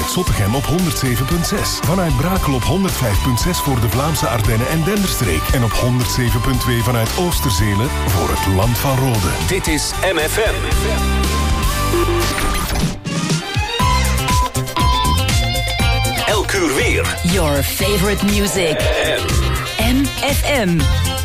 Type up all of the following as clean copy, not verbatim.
vanuit Zottegem op 107.6. Vanuit Brakel op 105.6 voor de Vlaamse Ardennen en Denderstreek. En op 107.2 vanuit Oosterzelen voor het Land van Rode. Dit is MFM. Elk uur weer. Your favorite music. MFM.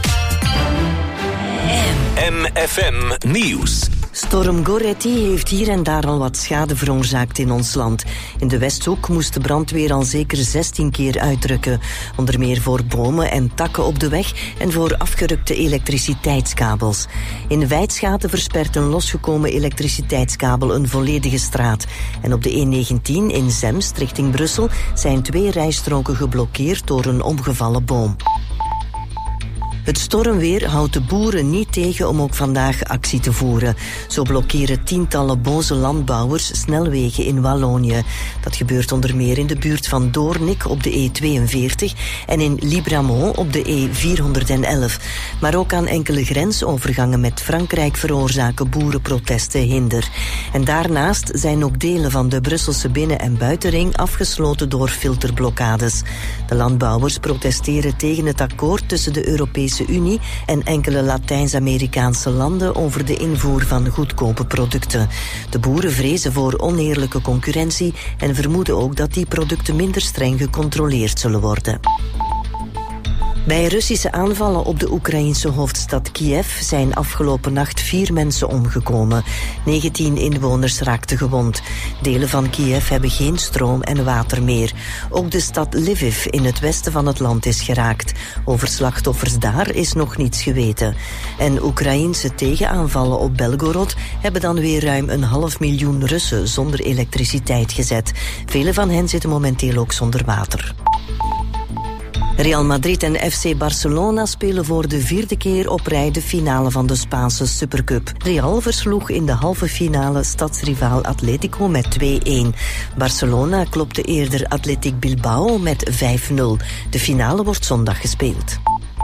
MFM Nieuws. Storm Goretti heeft hier en daar al wat schade veroorzaakt in ons land. In de Westhoek moest de brandweer al zeker 16 keer uitrukken. Onder meer voor bomen en takken op de weg en voor afgerukte elektriciteitskabels. In Weitschaten verspert een losgekomen elektriciteitskabel een volledige straat. En op de E19 in Zemst richting Brussel zijn 2 rijstroken geblokkeerd door een omgevallen boom. Het stormweer houdt de boeren niet tegen om ook vandaag actie te voeren. Zo blokkeren tientallen boze landbouwers snelwegen in Wallonië. Dat gebeurt onder meer in de buurt van Doornik op de E42 en in Libramont op de E411. Maar ook aan enkele grensovergangen met Frankrijk veroorzaken boerenprotesten hinder. En daarnaast zijn ook delen van de Brusselse binnen- en buitenring afgesloten door filterblokkades. De landbouwers protesteren tegen het akkoord tussen de Europese Unie en enkele Latijns-Amerikaanse landen over de invoer van goedkope producten. De boeren vrezen voor oneerlijke concurrentie en vermoeden ook dat die producten minder streng gecontroleerd zullen worden. Bij Russische aanvallen op de Oekraïense hoofdstad Kiev zijn afgelopen nacht 4 mensen omgekomen. 19 inwoners raakten gewond. Delen van Kiev hebben geen stroom en water meer. Ook de stad Lviv in het westen van het land is geraakt. Over slachtoffers daar is nog niets geweten. En Oekraïense tegenaanvallen op Belgorod hebben dan weer ruim 500.000 Russen zonder elektriciteit gezet. Vele van hen zitten momenteel ook zonder water. Real Madrid en FC Barcelona spelen voor de 4e keer op rij de finale van de Spaanse Supercup. Real versloeg in de halve finale stadsrivaal Atletico met 2-1. Barcelona klopte eerder Athletic Bilbao met 5-0. De finale wordt zondag gespeeld.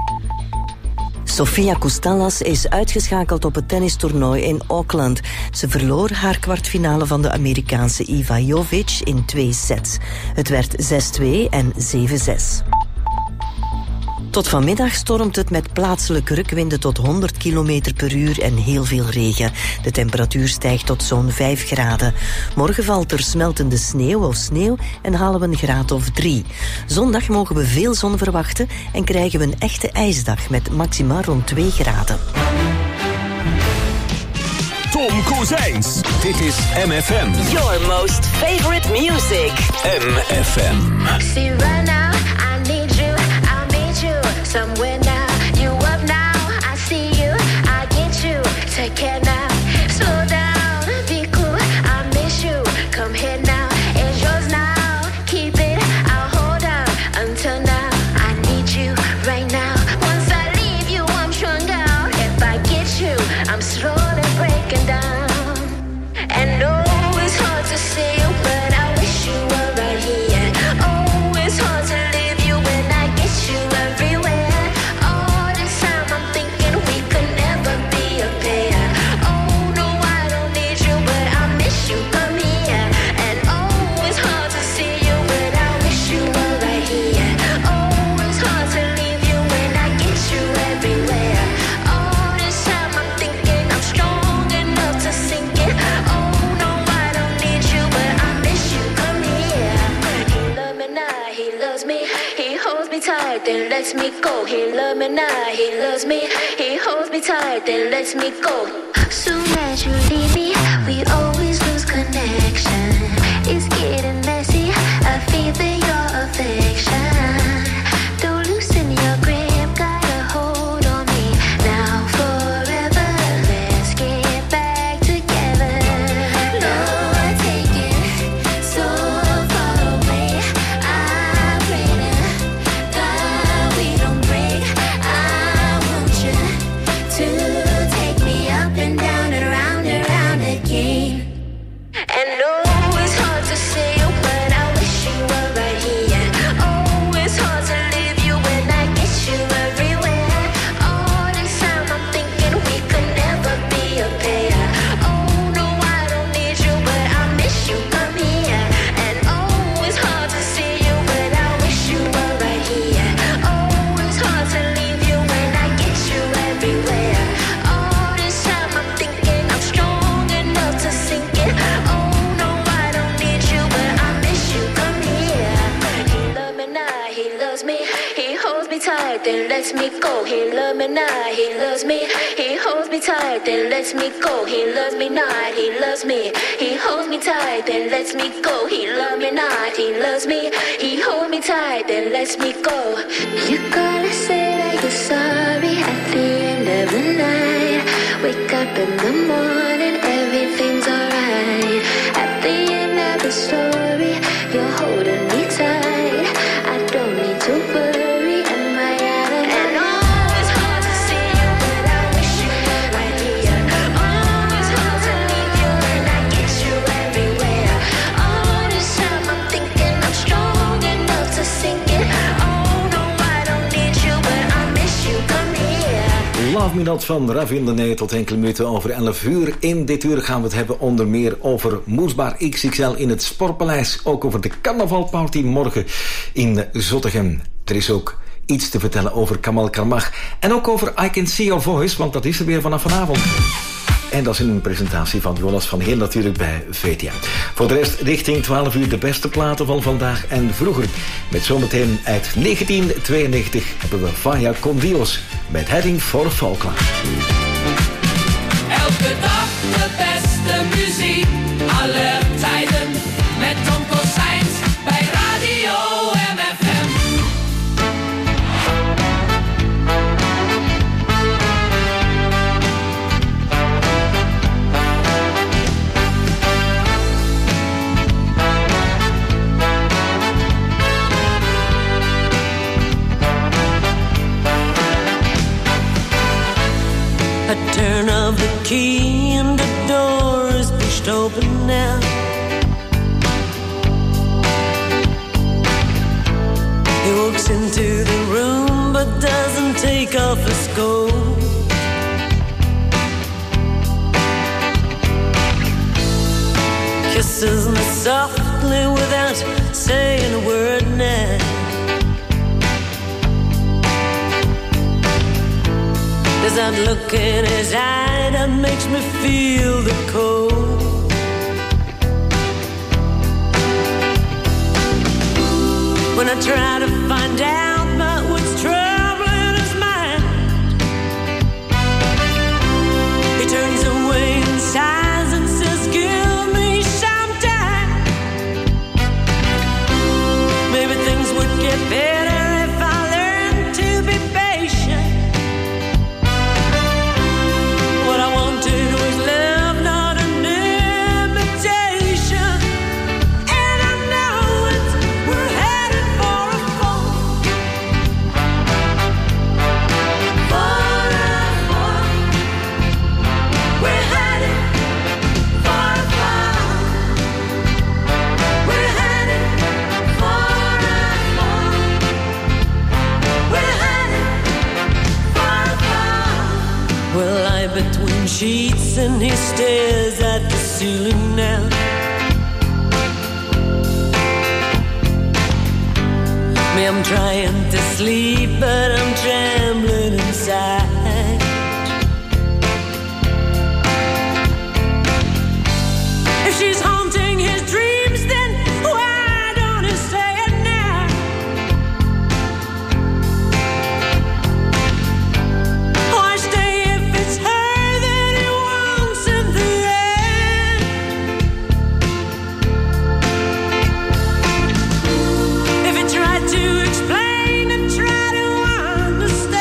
Sofia Kostalas is uitgeschakeld op het tennistoernooi in Auckland. Ze verloor haar kwartfinale van de Amerikaanse Iva Jovic in 2 sets. Het werd 6-2 en 7-6. Tot vanmiddag stormt het met plaatselijke rukwinden tot 100 km per uur en heel veel regen. De temperatuur stijgt tot zo'n 5 graden. Morgen valt er smeltende sneeuw en halen we een graad of 3. Zondag mogen we veel zon verwachten en krijgen we een echte ijsdag met maxima rond 2 graden. Tom Kozijns. Dit is MFM. Your most favorite music. MFM. See right now, I need you, I'll meet you somewhere now. You up now, I see you, I get you. Take care now, slow down, be cool, I miss you. Come here now, it's yours now. Keep it, I'll hold on until now. I need you right now. Once I leave you, I'm strung out. If I get you, I'm slowly breaking down. And oh, it's hard to see you, but I wish you were right here. Oh, it's hard to leave you when I get you everywhere. All this time I'm thinking we could never be a pair. Oh, no, I don't need you, but I miss you, come here. And oh, it's hard to see you, but I wish you were right here. Oh, it's hard to leave you when I get you everywhere. All this time I'm thinking I'm strong enough to sink it. Oh, no, I don't need you, but I miss you, come here. He loves me now, he loves me. He holds me tight, then lets me go. He loves me now, he loves me. He holds me tight, then lets me go. Soon as you leave me, we always lose connection. It's getting messy, I feel your affection. Don't loosen your grip, got a hold on me. Now forever, let's get back together. No, I take it so far away. I pray to God we don't break. I want you to take me up and down and round again. tight, then lets me go. He loves me not, he loves me. He holds me tight, then lets me go. He loves me not, he loves me. He holds me tight, then lets me go. He loves me not, he loves me. He holds me tight, then lets me go. You gotta say that you're sorry at the end of the night. Wake up in the morning, everything's alright. At the end of the story, you're holding me tight. I don't need to worry, am I out of line? And oh, it's hard to see you, but I wish you were right here. Oh, it's hard to leave you, and I get you everywhere. All this time I'm thinking I'm strong enough to sink it. Oh no, I don't need you, but I miss you, come here. Love Me Not van Ravindane tot enkele minuten over 11 uur. In dit uur gaan we het hebben onder meer over Moesbaar XXL in het Sportpaleis. Ook over de carnavalparty morgen in Zottegem. Er is ook iets te vertellen over Kamal Karmach. En ook over I Can See Your Voice, want dat is er weer vanaf vanavond. En dat is een presentatie van Jonas van Heel natuurlijk bij VTM. Voor de rest richting 12 uur de beste platen van vandaag en vroeger. Met zometeen uit 1992 hebben we Vaya Con Dios met Heading for Falkland. Elke dag de beste muziek, aller tijden. Met Tom Cossijns bij Radio MFM. A turn of the key and the door is pushed open now. He walks into the room but doesn't take off his coat. Kisses me softly without saying a word now. There's that look in his eye that makes me feel the cold. When I try to find out about what's troubling his mind, he turns away and sighs and says, give me some time. Maybe things would get better if I learned to be patient. What I wanted was love, not an imitation. And I know we're headed for a fall. For a fall. We're headed for a fall. We're headed for a fall. We're headed for a fall. We'll lie between sheets and he stares at the ceiling now. Me, I'm trying to sleep, but I'm trembling inside. If she's haunting his dreams, then why don't he say it now? Why stay if it's her that he wants in the end? If he tried to explain and try to understand,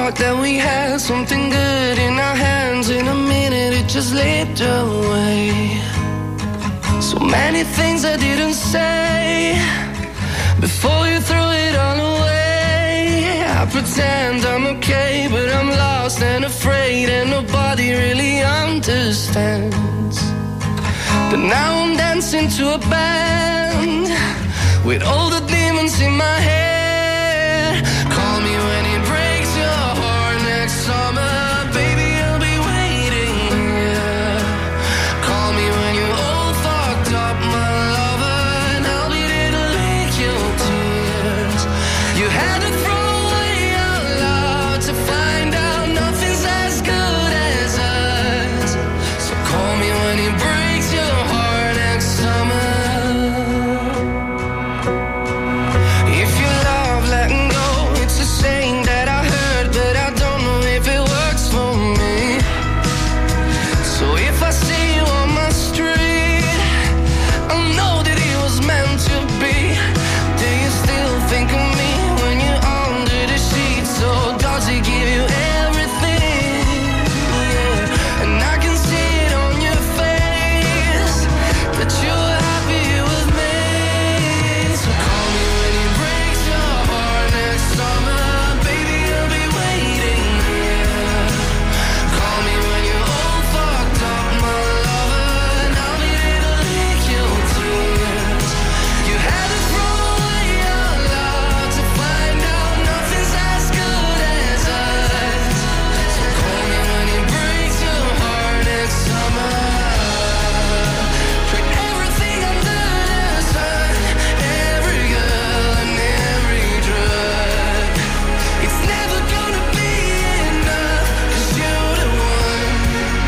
thought that we had something good in our hands. In a minute it just slipped away. So many things I didn't say before you threw it all away. I pretend I'm okay, but I'm lost and afraid, and nobody really understands. But now I'm dancing to a band with all the demons in my head. Call me when it breaks your heart next summer. Baby, I'll be waiting here. Call me when you're all fucked up, my lover, and I'll be there to lick your tears. You had to throw away your love to find out nothing's as good as us. So call me when it breaks your heart next summer. If you love letting go, it's a saying that I heard, but I don't know if it works for me. So if I see you on my street, I'll know that it was meant to be. Do you still think of me when you're under the sheets? Or does it give you everything? Yeah. And I can see it on your face that you're happy with me. So call me when it breaks your heart next summer. Baby, I'll be waiting here. Call me when you're all fucked up, my lover, and I'll be there to lick your tears. You had to throw away your love to find out nothing's as good as us. So call me when it breaks your heart next summer. Put everything under the sun, every girl and every drug. It's never gonna be enough, 'cause you're the one.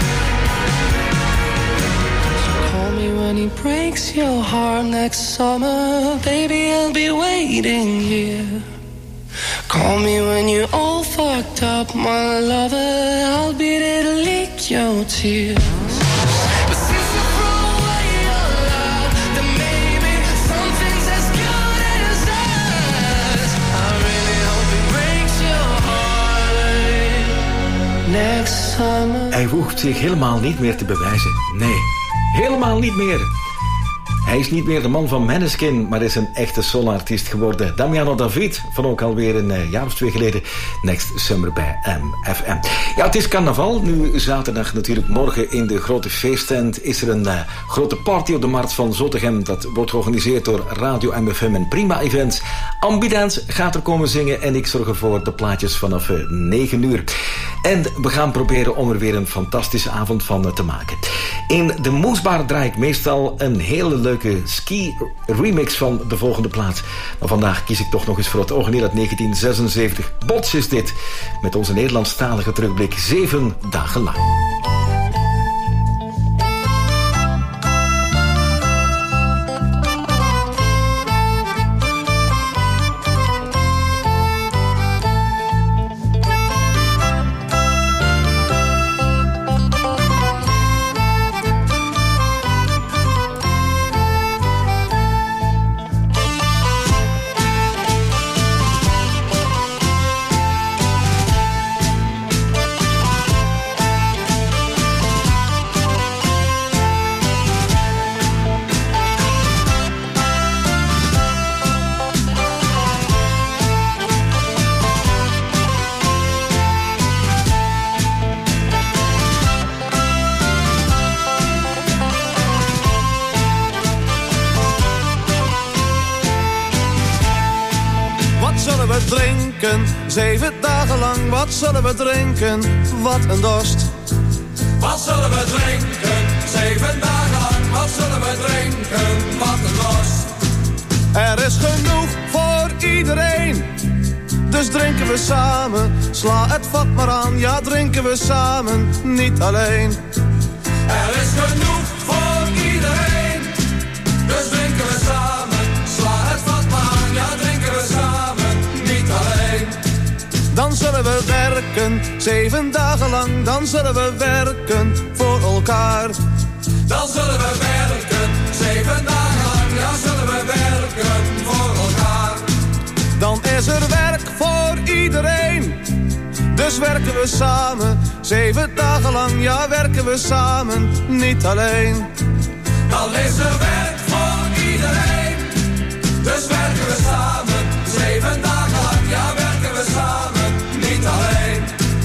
So call me when he breaks your heart next summer. Baby, I'll be waiting here. Call me when you're all fucked up, my lover. I'll be there to lick your tears. But since you threw away your love, then maybe something's as good as us. I really hope it breaks your heart next summer. Hij hoeft zich helemaal niet meer te bewijzen. Nee, helemaal niet meer. Hij is niet meer de man van Maneskin, maar is een echte soloartiest geworden. Damiano David, van ook alweer een jaar of 2 geleden. Next Summer bij MFM. Ja, het is carnaval. Nu zaterdag natuurlijk, morgen in de grote feesttent is er een grote party op de Markt van Zottegem. Dat wordt georganiseerd door Radio MFM en Prima Events. Ambidance gaat er komen zingen en ik zorg ervoor de plaatjes vanaf 9 uur. En we gaan proberen om er weer een fantastische avond van te maken. In de Moesbar draai ik meestal een hele leuke ski-remix van de volgende plaats. Maar vandaag kies ik toch nog eens voor het origineel uit 1976. Bots is dit, met onze Nederlandstalige terugblik 7 dagen lang. Drinken, 7 dagen lang, wat zullen we drinken? Wat een dorst. Wat zullen we drinken? 7 dagen lang, wat zullen we drinken? Wat een dorst. Er is genoeg voor iedereen, dus drinken we samen. Sla het vat maar aan, ja drinken we samen, niet alleen. Er is genoeg voor iedereen, dus drinken we samen. Sla het vat maar aan, ja drinken we samen, niet alleen. Dan zullen we werken, 7 dagen lang, dan zullen we werken voor elkaar. Dan zullen we werken, 7 dagen lang, ja zullen we werken voor elkaar. Dan is er werk voor iedereen, dus Dus werken we samen, 7 dagen lang, ja werken we samen, niet alleen. Dan is er werk voor iedereen. Dus werken we samen, 7 dagen lang, ja werken we samen, niet alleen.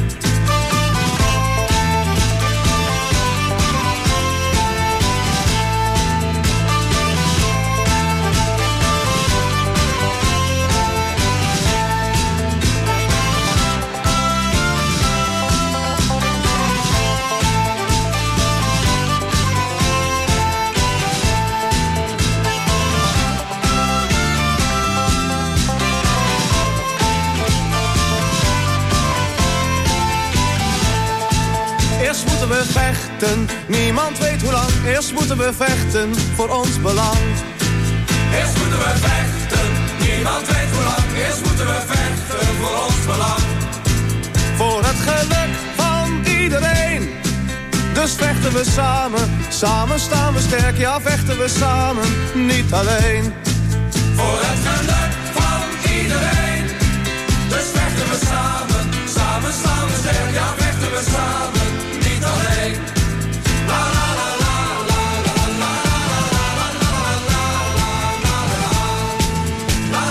Eerst moeten we vechten, niemand weet hoe lang. Eerst moeten we vechten voor ons belang. Eerst moeten we vechten, niemand weet hoe lang. Eerst moeten we vechten voor ons belang. Voor het geluk van iedereen. Dus vechten we samen, samen staan we sterk. Ja, vechten we samen, niet alleen. Voor het geluk van iedereen. Dus vechten we samen, samen staan we sterk. Ja, vechten we samen, niet alleen. La la la la la la la la la la la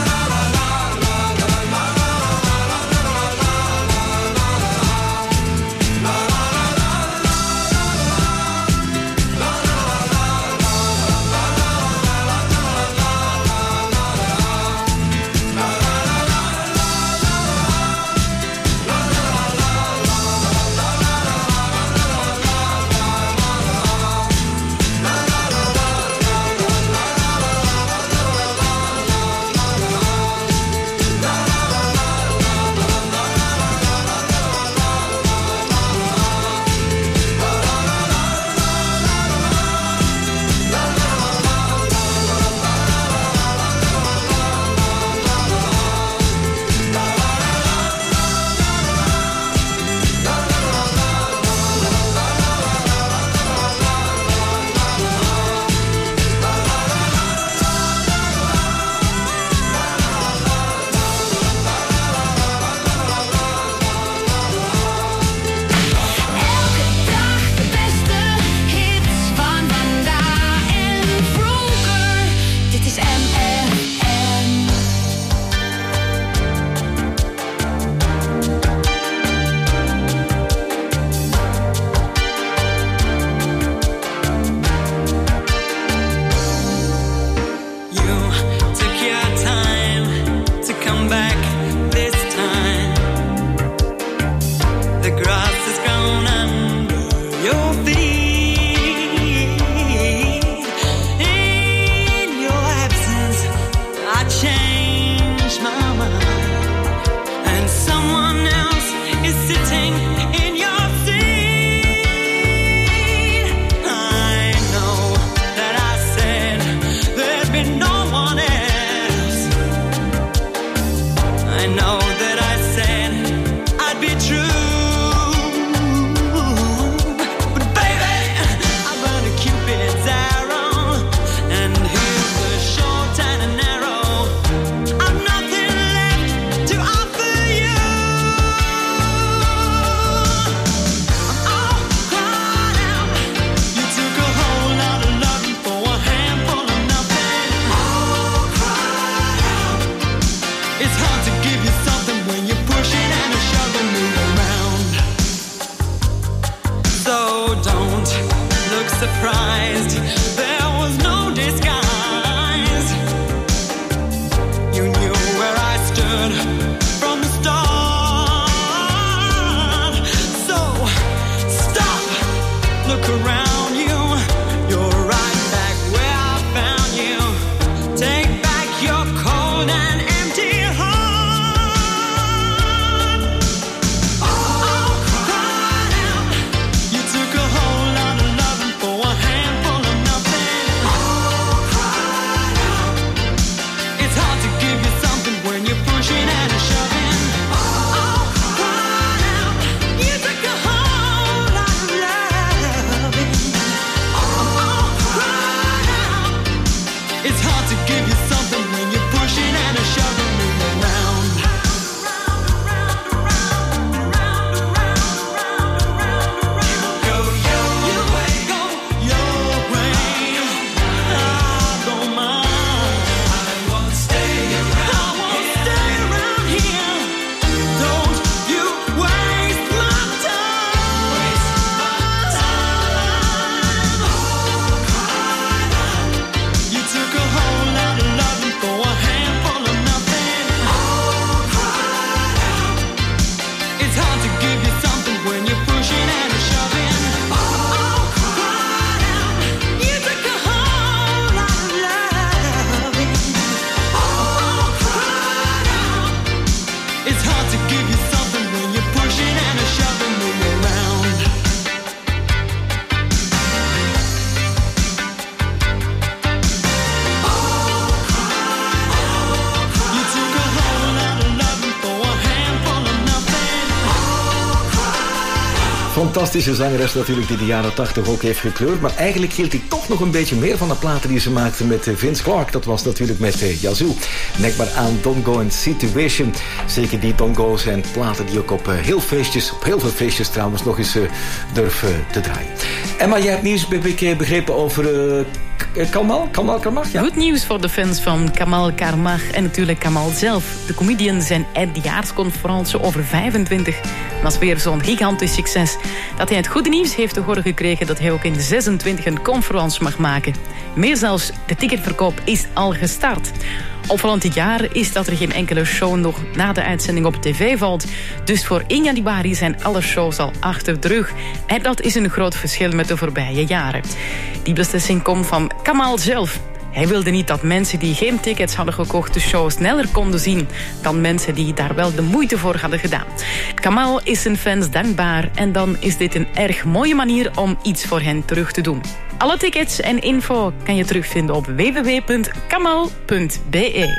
fantastische zangeres natuurlijk die de jaren 80 ook heeft gekleurd. Maar eigenlijk hield ik toch nog een beetje meer van de platen die ze maakte met Vince Clarke. Dat was natuurlijk met Yazoo. Denk maar aan Don't Go and Situation. Zeker die Don't Go zijn platen die ook op heel veel feestjes trouwens nog eens durven te draaien. Emma, jij hebt nieuws begrepen over Kamal Karmach? Ja. Goed nieuws voor de fans van Kamal Karmach en natuurlijk Kamal zelf. De comedian zijn eindejaarsconferentie over 25 was weer zo'n gigantisch succes dat hij het goede nieuws heeft te horen gekregen dat hij ook in 26 een conferentie mag maken. Meer zelfs, de ticketverkoop is al gestart. Opvallend dit jaar is dat er geen enkele show nog na de uitzending op tv valt. Dus voor 1 januari zijn alle shows al achter de rug. En dat is een groot verschil met de voorbije jaren. Die beslissing komt van Kamal zelf. Hij wilde niet dat mensen die geen tickets hadden gekocht de show sneller konden zien dan mensen die daar wel de moeite voor hadden gedaan. Kamal is zijn fans dankbaar en dan is dit een erg mooie manier om iets voor hen terug te doen. Alle tickets en info kan je terugvinden op www.kamal.be.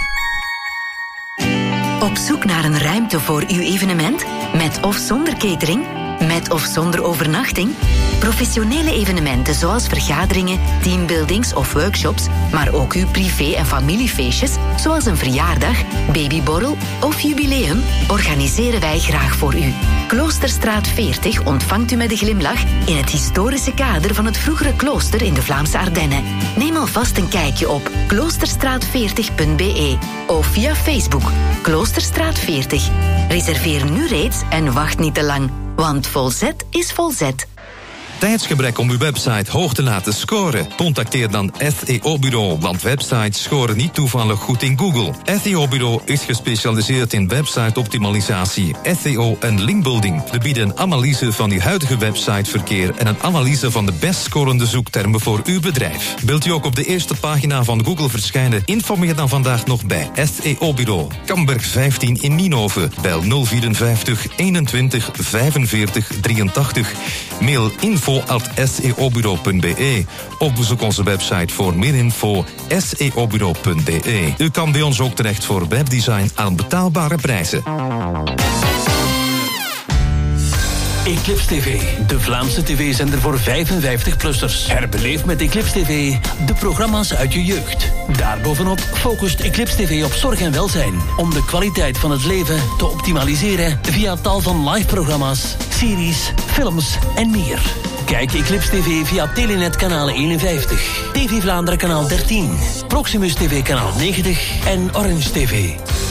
Op zoek naar een ruimte voor uw evenement? Met of zonder catering? Met of zonder overnachting? Professionele evenementen zoals vergaderingen, teambuildings of workshops, maar ook uw privé- en familiefeestjes, zoals een verjaardag, babyborrel of jubileum, organiseren wij graag voor u. Kloosterstraat 40 ontvangt u met een glimlach in het historische kader van het vroegere klooster in de Vlaamse Ardennen. Neem alvast een kijkje op kloosterstraat40.be of via Facebook Kloosterstraat 40. Reserveer nu reeds en wacht niet te lang, want volzet is volzet. Tijdsgebrek om uw website hoog te laten scoren? Contacteer dan SEO Bureau, want websites scoren niet toevallig goed in Google. SEO Bureau is gespecialiseerd in website-optimalisatie, SEO en linkbuilding. We bieden een analyse van uw huidige websiteverkeer en een analyse van de best scorende zoektermen voor uw bedrijf. Wilt u ook op de eerste pagina van Google verschijnen? Informeer dan vandaag nog bij SEO Bureau. Kamberg 15 in Nienhoven. Bel 054 21 45 83. Mail info@seobureau.be. Of bezoek onze website voor meer info seobureau.be. U kan bij ons ook terecht voor webdesign aan betaalbare prijzen. Eclipse TV, de Vlaamse tv-zender voor 55-plussers. Herbeleef met Eclipse TV de programma's uit je jeugd. Daarbovenop focust Eclipse TV op zorg en welzijn, om de kwaliteit van het leven te optimaliseren via tal van live-programma's, series, films en meer. Kijk Eclipse TV via Telenet kanaal 51, TV Vlaanderen kanaal 13, Proximus TV kanaal 90 en Orange TV.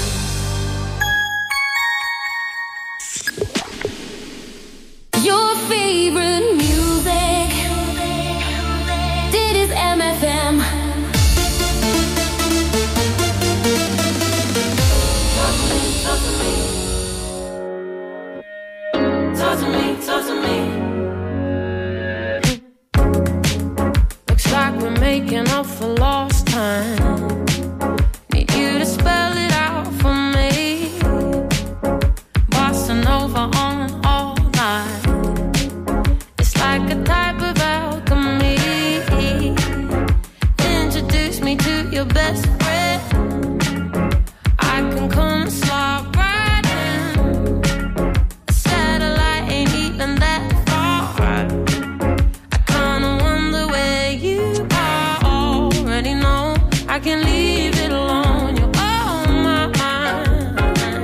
Your favorite music. Dit is MFM. Talk to me, talk to me. Looks like we're making up for lost time. Need you to spell it out for me. Bossa Nova on all night. It's like a type of alchemy. Introduce me to your best friend. I can come slide right in. A satellite ain't even that far. I kinda wonder where you are. Already know I can leave it alone. You're on my mind.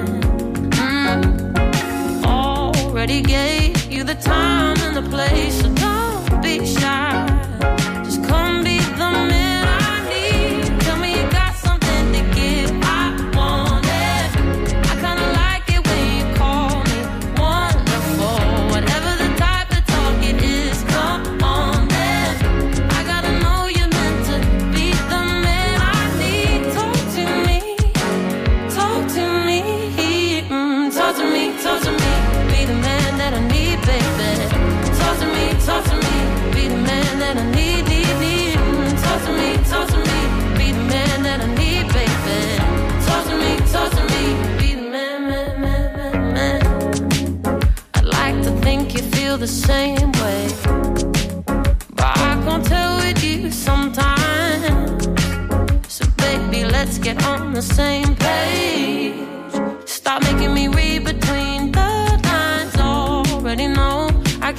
Already gave you the time and the place, so don't be shy. Just come be the man I need. Tell me you got something to give. I want it. I kinda like it when you call me wonderful. Whatever the type of talk it is, come on then. I gotta know you're meant to be the man I need. Talk to me, talk to me, talk to me, talk to me. Be the man that I need, baby. Talk to me, be the man that I need, need. Talk to me, be the man that I need, baby. Talk to me, be the man, man. I'd like to think you feel the same way, but I can't tell with you sometimes. So baby, let's get on the same page. Stop making me read between the lines. Already know I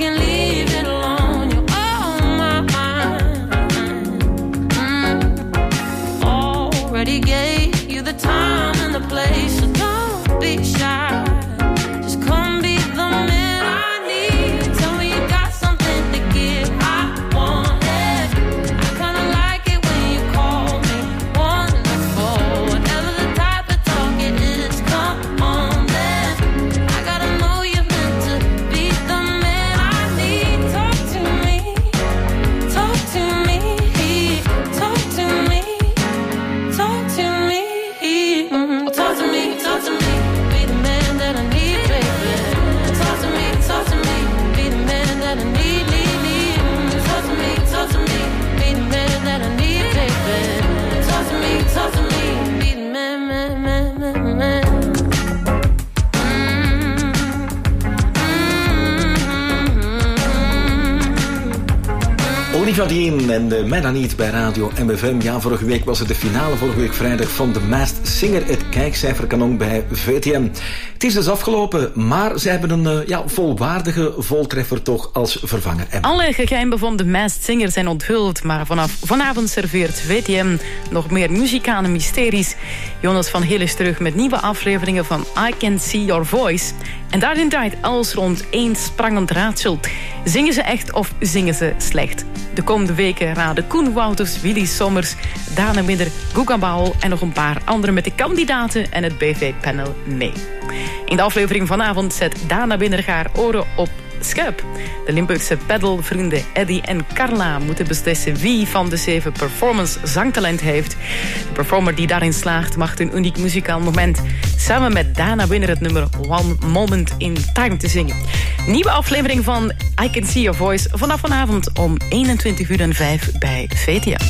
Olivia Dean en de Man I Need bij Radio MFM. Ja, vorige week was het de finale, vorige week vrijdag, van The Masked Singer. Het kijkcijferkanon bij VTM. Het is dus afgelopen, maar ze hebben een volwaardige voltreffer toch als vervanger. Alle geheimen van The Masked Singer zijn onthuld, maar vanaf vanavond serveert VTM nog meer muzikale mysteries. Jonas van Heel is terug met nieuwe afleveringen van I Can See Your Voice. En daarin draait alles rond één sprangend raadsel. Zingen ze echt of zingen ze slecht? De komende weken raden Koen Wouters, Willy Sommers, Dana Midder, Guga Baul en nog een paar anderen met de kandidaten en het BV-panel mee. In de aflevering vanavond zet Dana Binder haar oren op schuip. De Limburgse pedalvrienden Eddy en Carla moeten beslissen wie van de 7 performance zangtalent heeft. De performer die daarin slaagt mag een uniek muzikaal moment samen met Dana Binder het nummer One Moment in Time te zingen. Nieuwe aflevering van I Can See Your Voice vanaf vanavond om 21:05 bij VTM.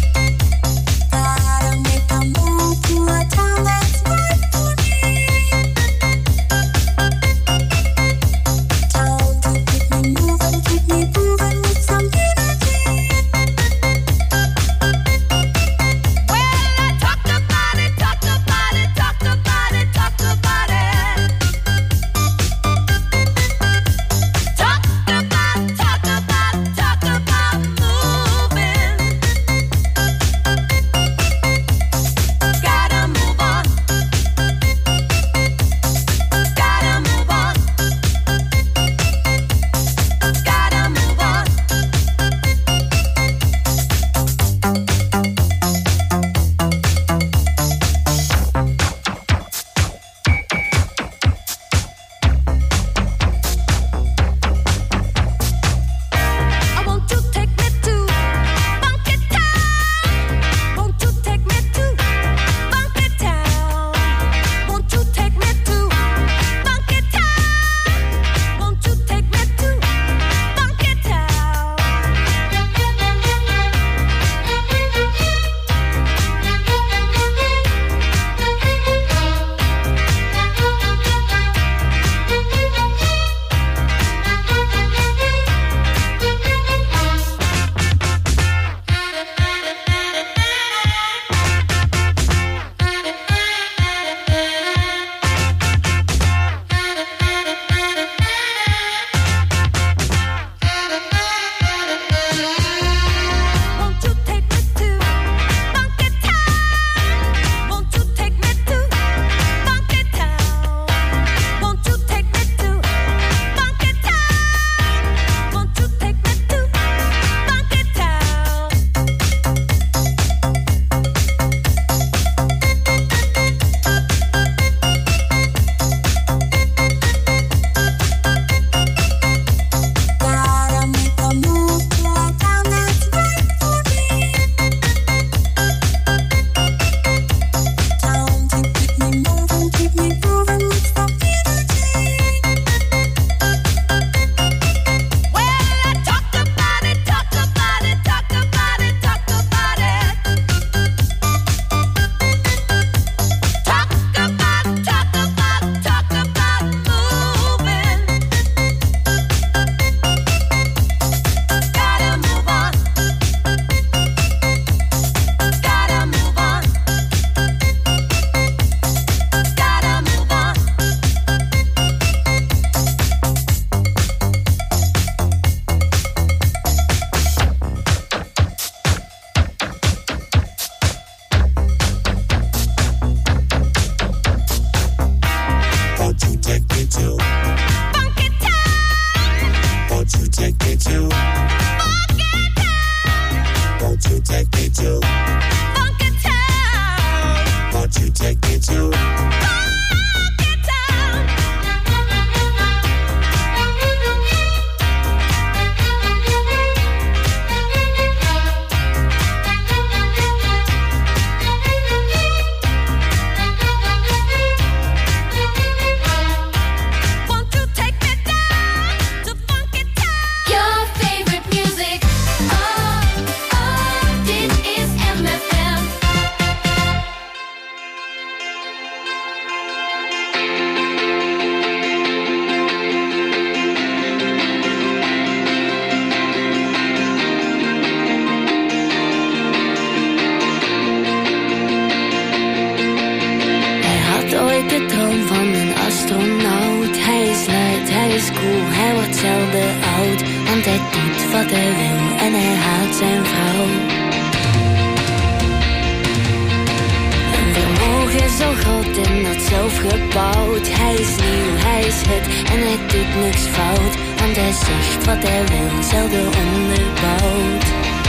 zo groot en dat zelf gebouwd. Hij is nieuw, hij is het en hij doet niks fout. Want hij zegt wat hij wil, zelden onderbouwd.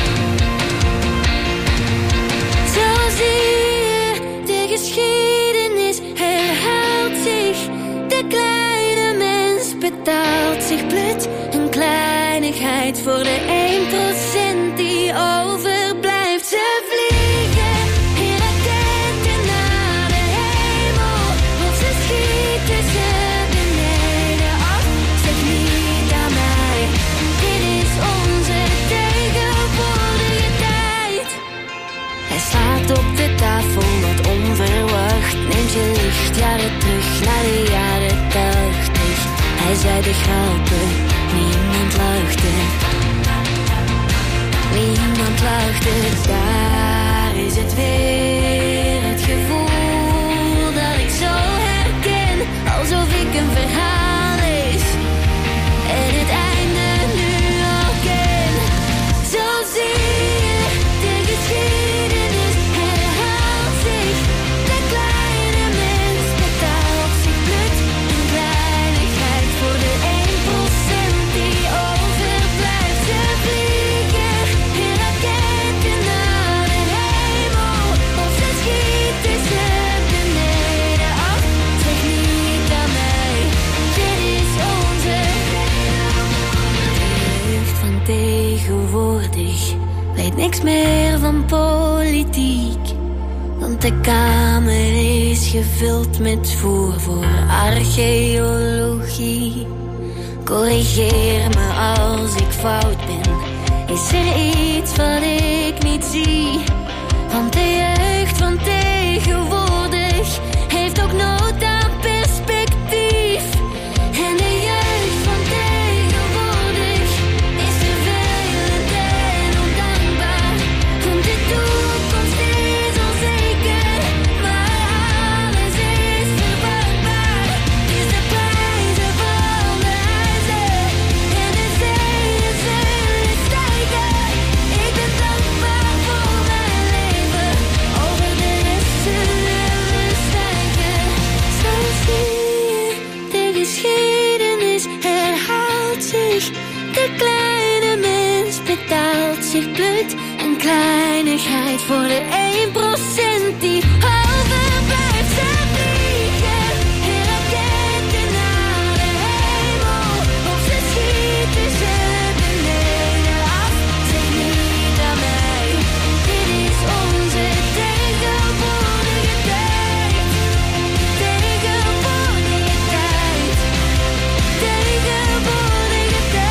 Zo zie je, de geschiedenis herhaalt zich. De kleine mens betaalt zich blut. Een kleinigheid voor de 1% die overblijft. Ze vliegen in raketten naar de hemel. Of ze schieten ze beneden af. Zeg niet aan mij, dit is onze tegenwoordige tijd. Hij slaat op de tafel wat onverwacht. Neemt je lichtjaren terug naar de jaren 80. Hij zei de grappen, niemand lachte. Niemand lachte, daar is het weer. Het gevoel dat ik zo herken. Alsof ik een verhaal lees en het einde nu al ken. Zo zie je, de geschiedenis herhaalt zich. De kleine mens betaalt zich blut. Een kleinigheid voor de 1% die overblijft. Ze vliegen in raketten naar de hemel. Of ze schieten ze beneden af. Zeg niet aan mij, dit is onze jeugd van tegenwoordig. Weet niks meer van politiek. Want de kamer is gevuld met voer voor archeologie. Corrigeer me als ik fout ben. Is er iets wat ik niet zie? Want de jeugd van tegenwoordig heeft ook nood aan perspectief. En de jeugd van tegenwoordig is vervelend en ondankbaar. Komt de toekomst is onzeker, maar alles is verwantbaar. Is de prijzen van de huizen en de zeeën zullen stijgen. Ik ben dankbaar voor mijn leven, over de rest zullen we stijgen. Zo zie je, de geschiedenis herhaalt zich. De kleine mens betaalt zich blut. Een kleinigheid voor de 1% die overblijft. Ze vliegen in raketten naar de hemel. Of ze schieten ze beneden af. Zeg niet aan mij, dit is onze tegenwoordige tijd. Tegenwoordige tijd. Tegenwoordige tijd.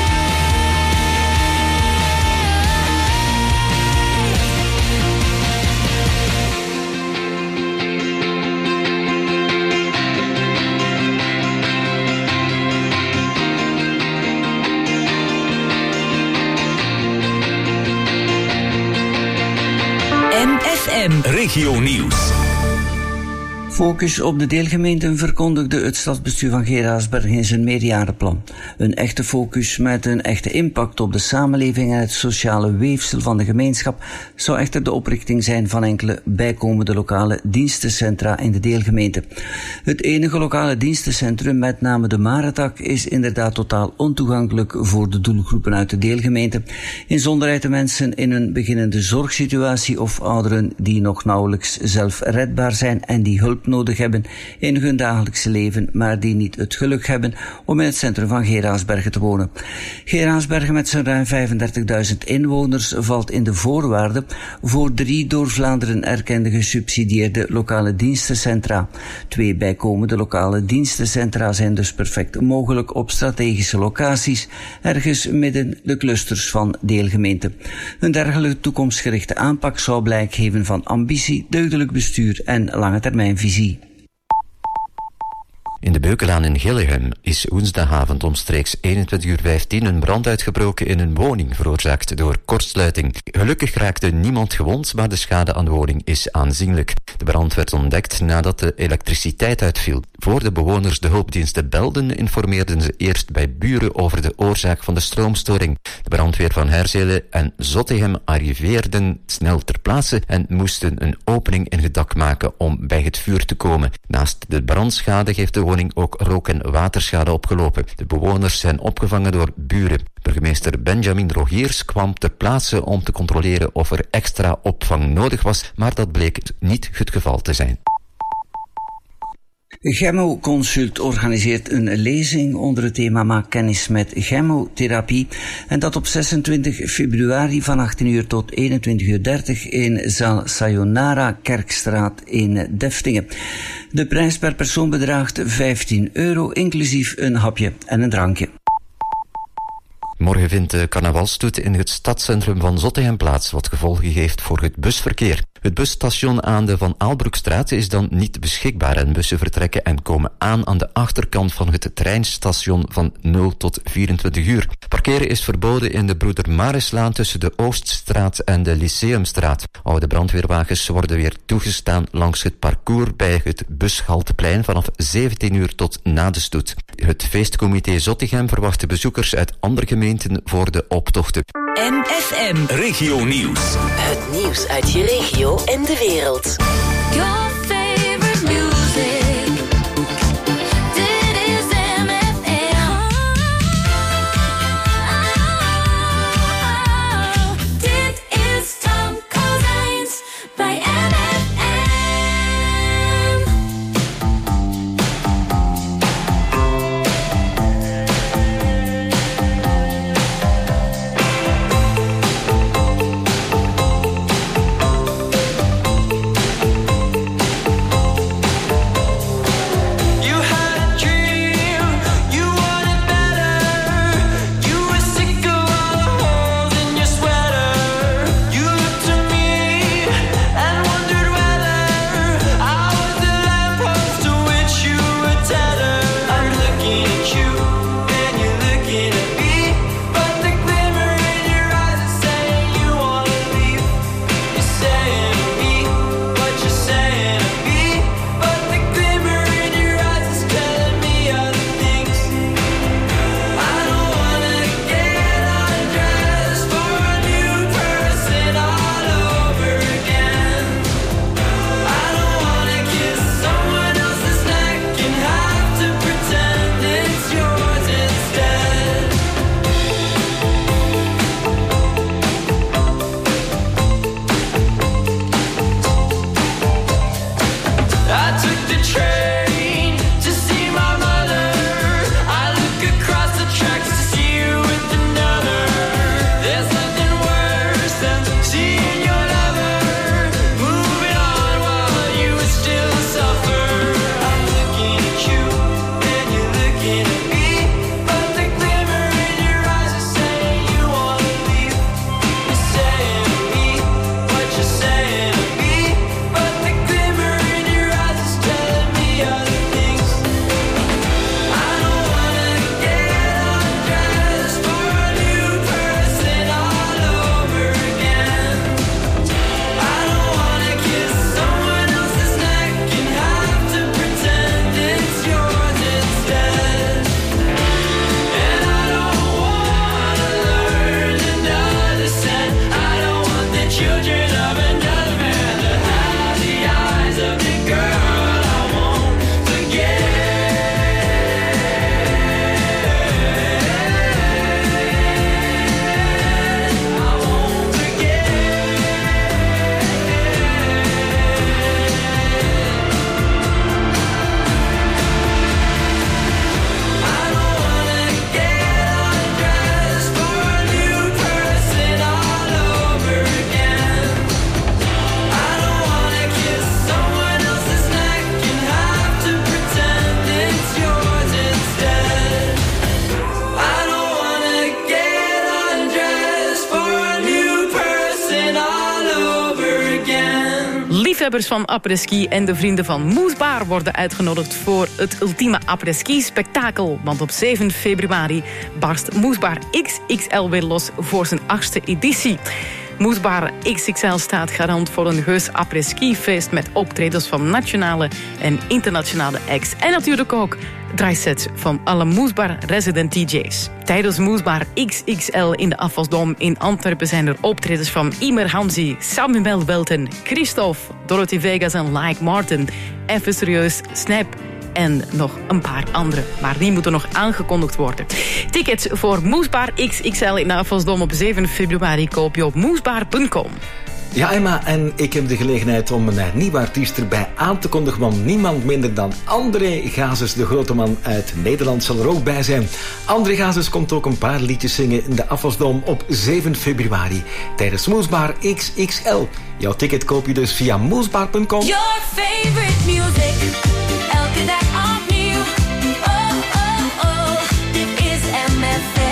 MFM Regio Nieuws. Focus op de deelgemeenten verkondigde het stadsbestuur van Geraardsberg in zijn meerjarenplan. Een echte focus met een echte impact op de samenleving en het sociale weefsel van de gemeenschap zou echter de oprichting zijn van enkele bijkomende lokale dienstencentra in de deelgemeente. Het enige lokale dienstencentrum, met name de Maretak, is inderdaad totaal ontoegankelijk voor de doelgroepen uit de deelgemeente, inzonderheid de mensen in een beginnende zorgsituatie of ouderen die nog nauwelijks zelf redbaar zijn en die hulp nodig hebben in hun dagelijkse leven, maar die niet het geluk hebben om in het centrum van Geraardsbergen te wonen. Geraardsbergen met zijn ruim 35.000 inwoners valt in de voorwaarden voor 3 door Vlaanderen erkende gesubsidieerde lokale dienstencentra. 2 bijkomende lokale dienstencentra zijn dus perfect mogelijk op strategische locaties, ergens midden de clusters van deelgemeenten. Een dergelijke toekomstgerichte aanpak zou blijk geven van ambitie, deugdelijk bestuur en lange termijn visie. In de Beukelaan in Gillegem is woensdagavond omstreeks 21:15 een brand uitgebroken in een woning, veroorzaakt door kortsluiting. Gelukkig raakte niemand gewond, maar de schade aan de woning is aanzienlijk. De brand werd ontdekt nadat de elektriciteit uitviel. Voor de bewoners de hulpdiensten belden, informeerden ze eerst bij buren over de oorzaak van de stroomstoring. De brandweer van Herzele en Zottegem arriveerden snel ter plaatse en moesten een opening in het dak maken om bij het vuur te komen. Naast de brandschade heeft de woning ook rook- en waterschade opgelopen. De bewoners zijn opgevangen door buren. Burgemeester Benjamin Rogiers kwam ter plaatse om te controleren of er extra opvang nodig was, maar dat bleek niet het geval te zijn. Gemmo Consult organiseert een lezing onder het thema Maak kennis met chemotherapie en dat op 26 februari van 18 uur tot 21:30 in zaal Sayonara Kerkstraat in Deftingen. De prijs per persoon bedraagt €15, inclusief een hapje en een drankje. Morgen vindt de carnavalsstoet in het stadscentrum van Zottegem plaats, wat gevolgen heeft voor het busverkeer. Het busstation aan de Van Aalbroekstraat is dan niet beschikbaar en bussen vertrekken en komen aan de achterkant van het treinstation van 0 tot 24 uur. Parkeren is verboden in de Broeder Marislaan tussen de Ooststraat en de Lyceumstraat. Oude brandweerwagens worden weer toegestaan langs het parcours bij het Bushalteplein vanaf 17 uur tot na de stoet. Het feestcomité Zottegem verwacht de bezoekers uit andere gemeenten voor de optochten. MFM Regio Nieuws. Het nieuws uit je regio en de wereld. Your favorite music. Dit is MFM. Dit is Tom Kozijns bij MFM. liefhebbers van après-ski en de vrienden van Moesbaar worden uitgenodigd voor het ultieme après-ski-spektakel. Want op 7 februari barst Moesbaar XXL weer los voor zijn 8e editie. Moesbaar XXL staat garant voor een heus après-ski-feest met optredens van nationale en internationale acts. En natuurlijk ook draaisets van alle Moesbaar resident DJ's. Tijdens Moesbaar XXL in de Afvalsdom in Antwerpen zijn er optredens van Imer Hamzi, Samuel Welten, Christophe, Dorothy Vegas en Like Martin, Even Serieus, Snap en nog een paar andere. Maar die moeten nog aangekondigd worden. Tickets voor Moesbaar XXL in de Afvalsdom op 7 februari koop je op moesbaar.com. Ja, Emma, en ik heb de gelegenheid om een nieuwe artiest erbij aan te kondigen, want niemand minder dan André Gazes, de grote man uit Nederland, zal er ook bij zijn. André Gazes komt ook een paar liedjes zingen in de Afvalsdom op 7 februari tijdens Moesbaar XXL. Jouw ticket koop je dus via moesbaar.com. Your favorite music, elke dag opnieuw. Oh, oh, oh, dit is MFM.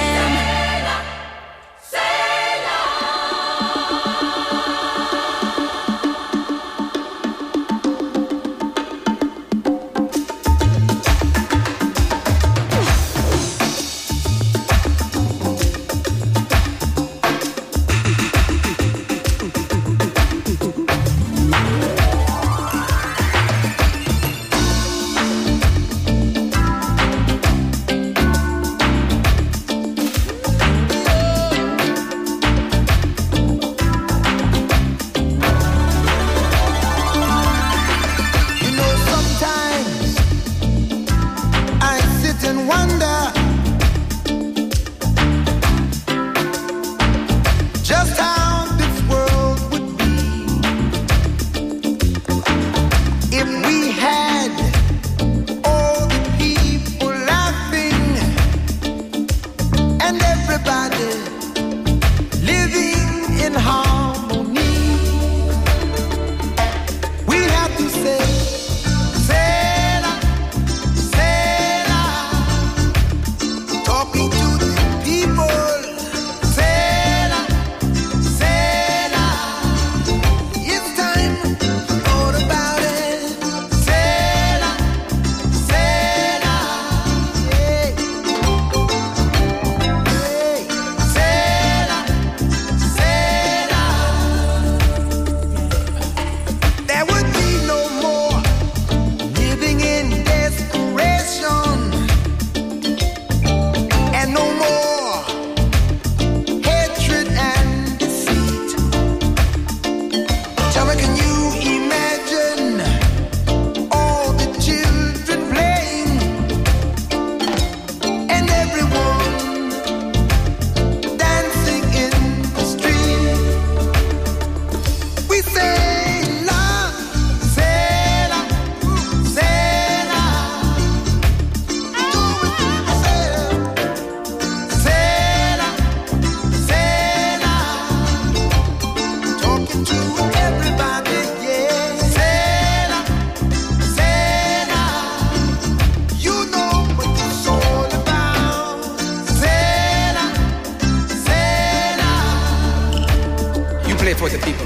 for the people.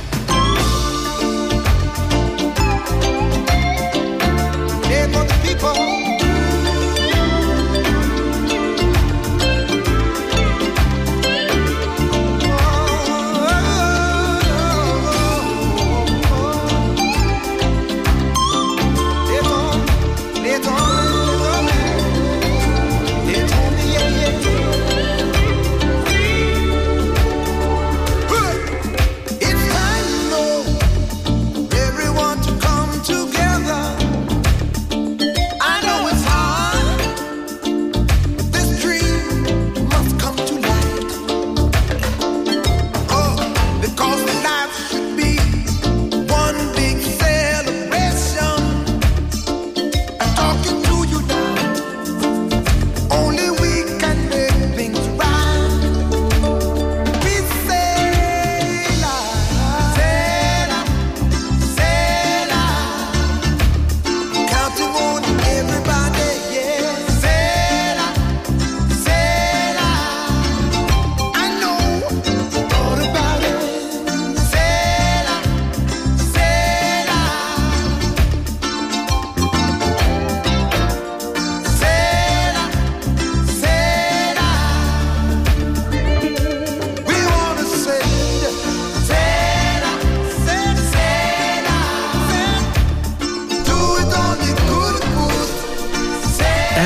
Yeah, for the people. I know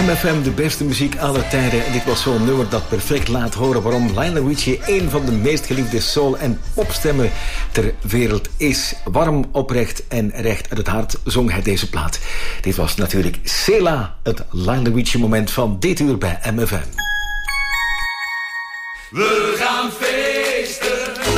MFM, de beste muziek aller tijden. En dit was zo'n nummer dat perfect laat horen waarom Lionel Richie een van de meest geliefde soul- en popstemmen ter wereld is. Warm, oprecht en recht uit het hart zong hij deze plaat. Dit was natuurlijk Sela, het Lionel Richie moment van dit uur bij MFM. We gaan feesten.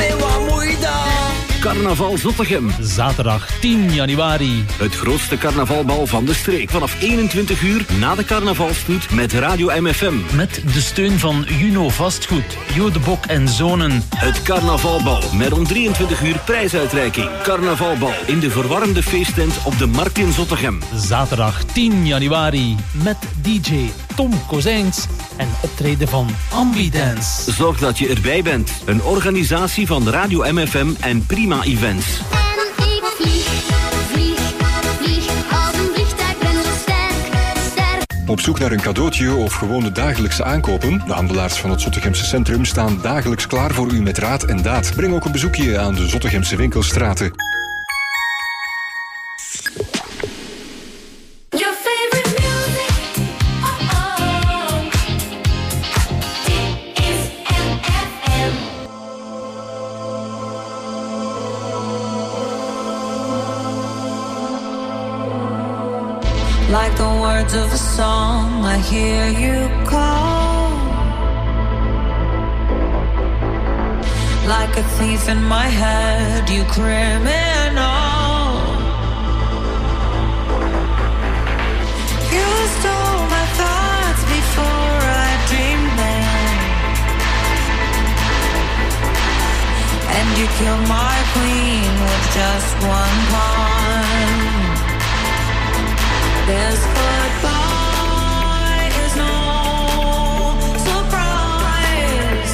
Carnaval Zottegem. Zaterdag 10 januari. Het grootste carnavalbal van de streek. Vanaf 21 uur na de carnavalstoet met Radio MFM. Met de steun van Juno Vastgoed, Jo de Bok en Zonen. Het carnavalbal met om 23 uur prijsuitreiking. Carnavalbal in de verwarmde feesttent op de Markt in Zottegem. Zaterdag 10 januari. Met DJ Tom Kozijns en optreden van Ambidance. Zorg dat je erbij bent. Een organisatie van Radio MFM en Prima Events. En ik vlieg als een vliegtuig, ben zo sterk. Op zoek naar een cadeautje of gewoon de dagelijkse aankopen? De handelaars van het Zottegemse centrum staan dagelijks klaar voor u met raad en daad. Breng ook een bezoekje aan de Zottegemse winkelstraten. Like the words of a song, I hear you call. Like a thief in my head, you criminal. You stole my thoughts before I dreamed them. And you killed my queen with just one pawn. This goodbye is no surprise.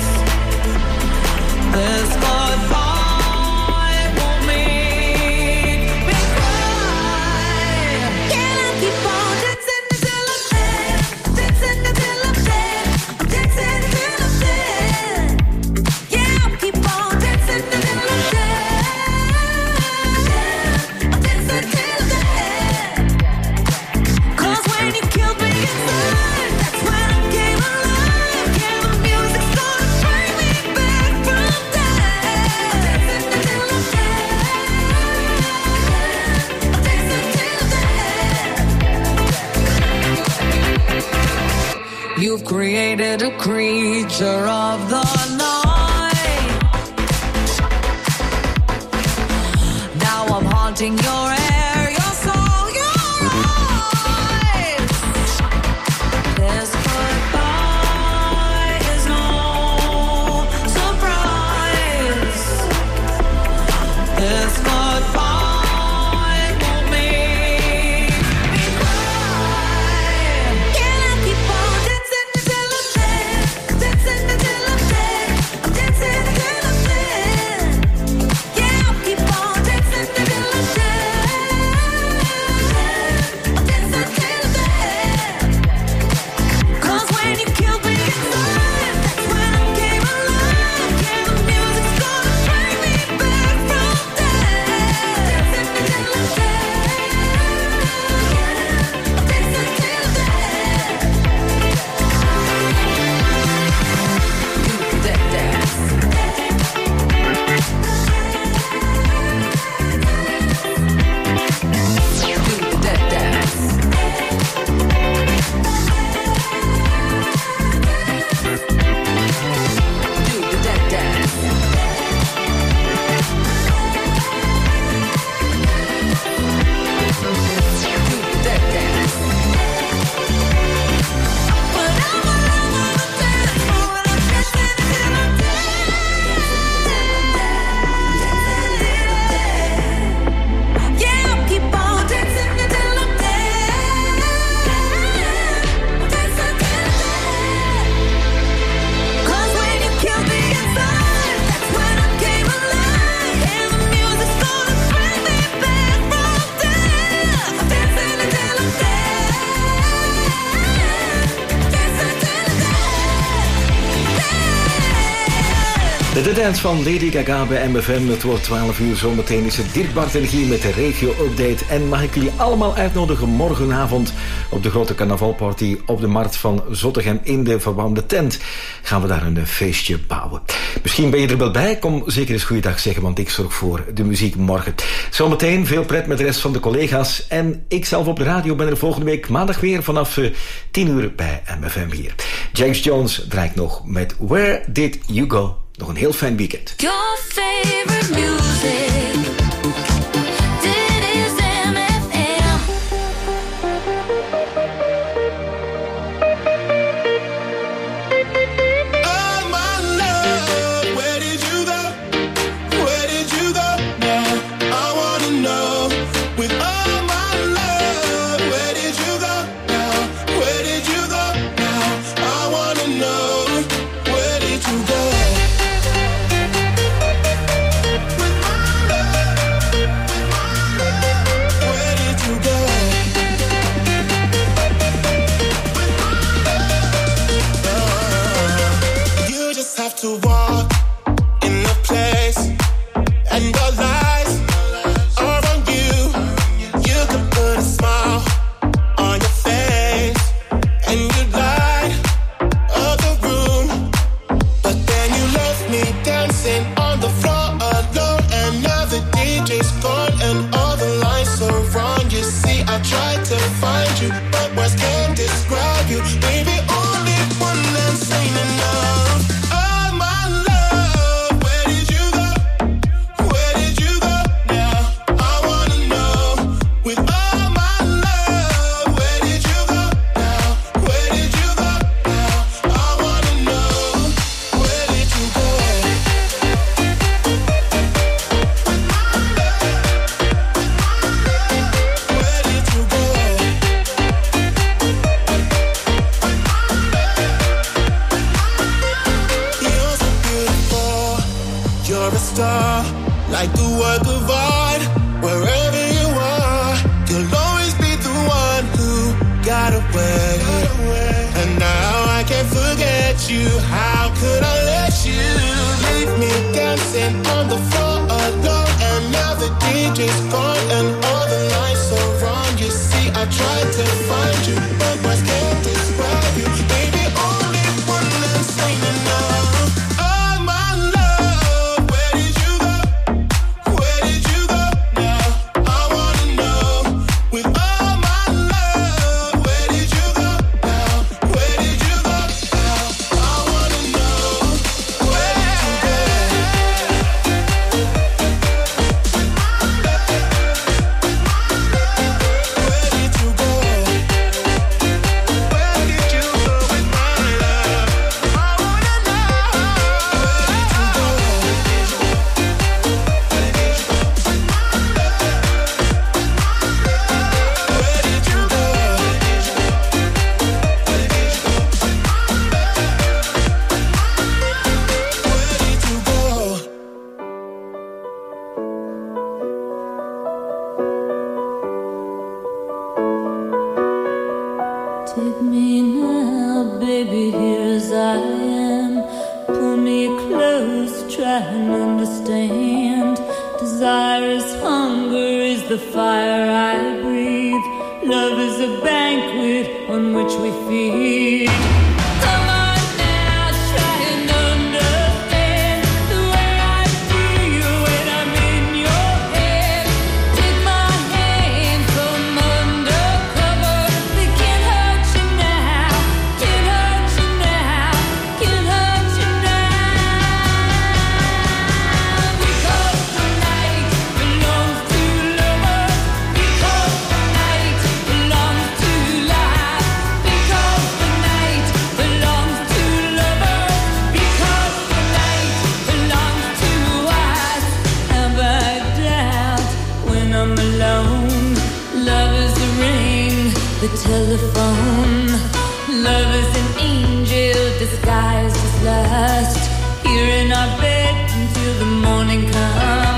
This goodbye won't make me cry. Can I keep on dancing until I'm dead? Dancing until I'm dead. I'm dancing until I'm dead. Yeah, I'll keep on dancing until I'm dead. I'm dancing until I'm dead. You've created a creature of the night. Now I'm haunting your air, your soul, your eyes. This goodbye is no surprise. This goodbye won't make me cry. Can I keep on dancing until I'm dead? Dancing until I'm dead. I'm dancing until I'm dead. Yeah, I'll keep on dancing until I'm dead. Dance van Lady Gaga bij MFM. Het wordt 12 uur, zometeen is het Dirk Bart en Guy met de regio-update. En mag ik jullie allemaal uitnodigen morgenavond op de grote carnavalparty op de markt van Zottegem in de verbouwde tent. Gaan we daar een feestje bouwen. Misschien ben je er wel bij, kom zeker eens goeiedag zeggen, want ik zorg voor de muziek morgen. Zometeen veel pret met de rest van de collega's. En ik zelf op de radio ben er volgende week maandag weer vanaf 10 uur bij MFM hier. James Jones draait nog met Where Did You Go? Nog een heel fijn weekend. Your favorite music. Dit is MFM. Oh my love, where did you go? Where did you go now? I wanna know. With all my love, where did you go now? Where did you go now? I wanna know. Where did you go? To walk in the place, and your lies are on you. You could put a smile on your face, and you light up the room. But then you left me dancing on the floor alone, and now the DJ's gone, and all the lights are wrong. You see, I tried to find you, but words can't describe you. Baby, only one that's ain't enough. Like a work of art, wherever you are, you'll always be the one who got away. And now I can't forget you. How could I let you leave me dancing on the floor alone? And now the DJ's gone and all the lights are wrong. You see, I tried to find you, but words can't describe you. Baby, only one that's ain't enough. Telephone. Love is an angel disguised as lust. Here in our bed until the morning comes.